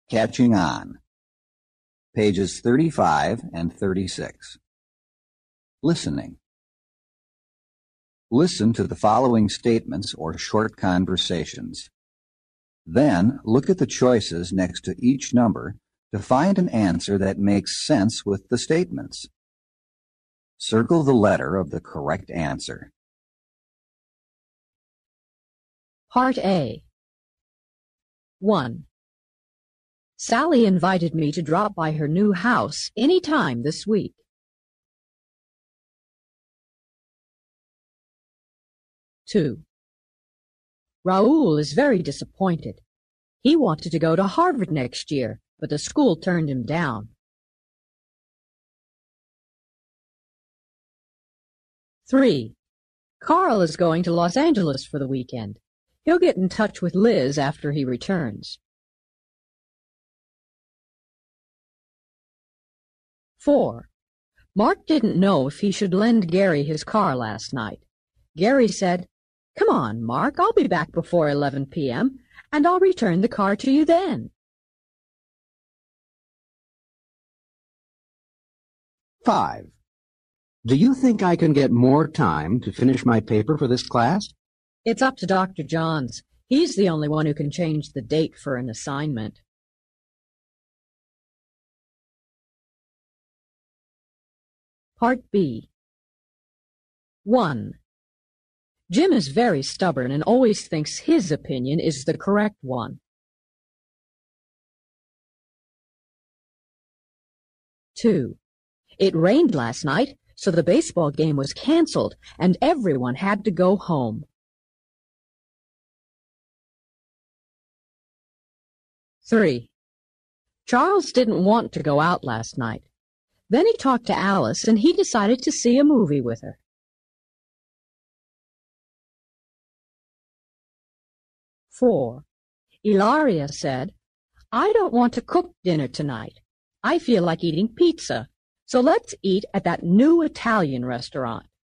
Catching On, pages 35 and 36. Listening. Listen to the following statements or short conversations. Then look at the choices next to each number to find an answer that makes sense with the statements. Circle the letter of the correct answer. Part A. 1. Sally invited me to drop by her new house any time this week. 2. Raoul is very disappointed. He wanted to go to Harvard next year, but the school turned him down. 3. Carl is going to Los Angeles for the weekend. He'll get in touch with Liz after he returns. 4. Mark didn't know if he should lend Gary his car last night. Gary said, "Come on, Mark, I'll be back before 11 p.m., and I'll return the car to you then." 5. Do you think I can get more time to finish my paper for this class? It's up to Dr. Johns. He's the only one who can change the date for an assignment. Part B. 1. Jim is very stubborn and always thinks his opinion is the correct one. 2. It rained last night, so the baseball game was canceled and everyone had to go home. 3. Charles didn't want to go out last night. Then he talked to Alice and he decided to see a movie with her. 4. Ilaria said, "I don't want to cook dinner tonight. I feel like eating pizza, so let's eat at that new Italian restaurant."